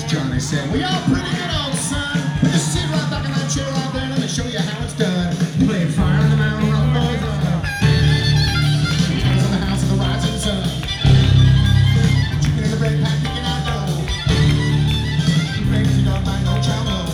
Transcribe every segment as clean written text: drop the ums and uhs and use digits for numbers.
Johnny said, "Well, y'all pretty good, old son. Just sit right back in that chair right there and let me show you how it's done." He played Fire on the Mountain, Run Boys Run. I was in the house of the rising sun. Chicken in the bread pack, picking out dough. Crazy dog by no child no.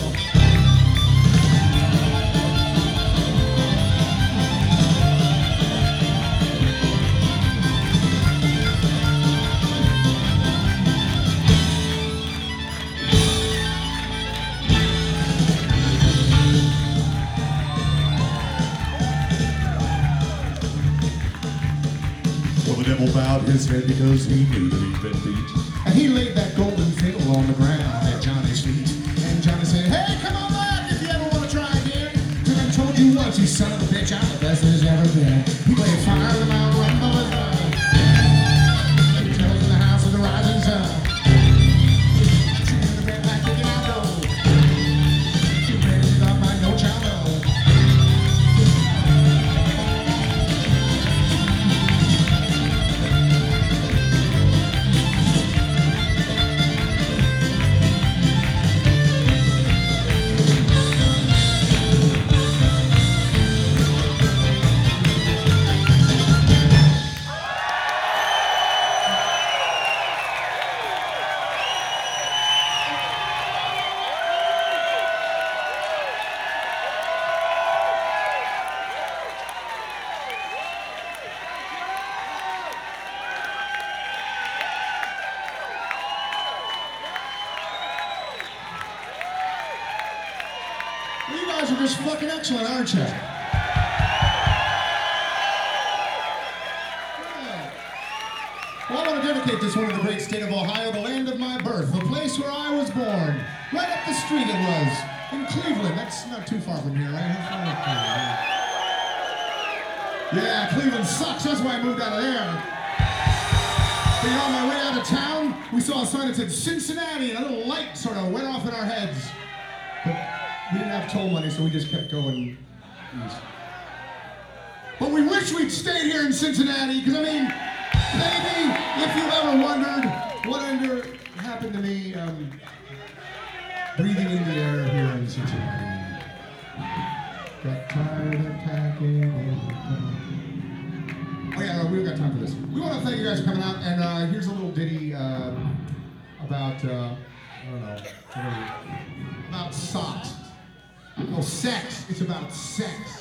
The devil bowed his head because he knew that he'd been beat. And he laid that golden fiddle on the ground at Johnny's feet. And Johnny said, "Hey, come on back if you ever want to try again. 'Cause I told you once, you son of a bitch, I'm the best there's ever been." He played Fire on the Mountain, Run Boys Run. He was in the house of the rising sun. Chicken in the bread pack, picking out dough. Crazy dog by no child no. You guys are just fucking excellent, aren't you? Yeah. Well, I want to dedicate this one to the great state of Ohio, the land of my birth, the place where I was born. Right up the street it was, in Cleveland. That's not too far from here, right? Yeah, Cleveland sucks. That's why I moved out of there. But on my way out of town, we saw a sign that said Cincinnati, and a little light sort of went off in our heads. But we didn't have toll money, so we just kept going east. But we wish we'd stayed here in Cincinnati, because I mean, maybe if you ever wondered what happened to me, breathing in the air here in Cincinnati. Got tired of packing. Oh yeah, we don't got time for this. We want to thank you guys for coming out, and here's a little ditty about, I don't know, about socks. No, sex. It's about sex.